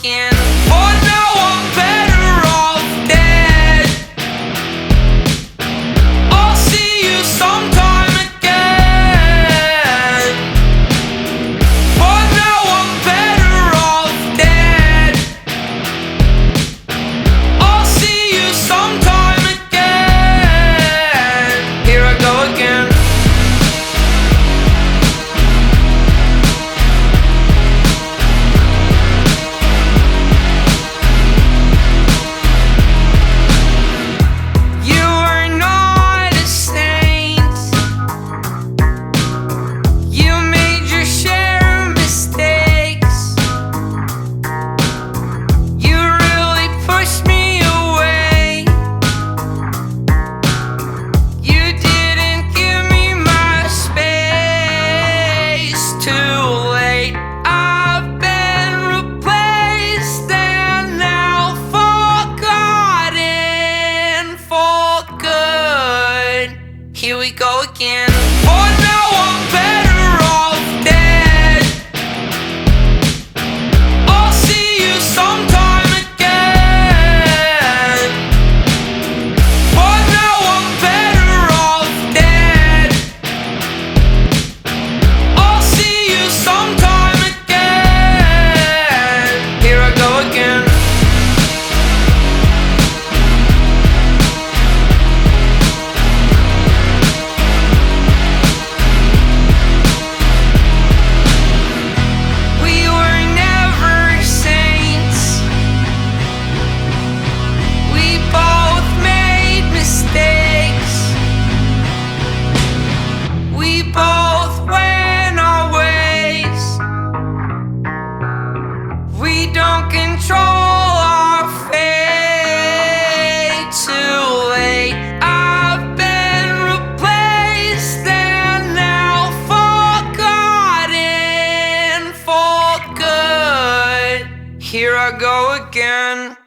again. For now I'm better off dead. I'll see you sometime again. For now I'm better off dead. I'll see you sometime again. Here I go again. Here we go again. For now I'm better off dead. I'll see you sometime again. For now I'm better off dead. I'll see you sometime again. Here I go again. We don't control our fate. Too late, I've been replaced and now forgotten for good. Here I go again.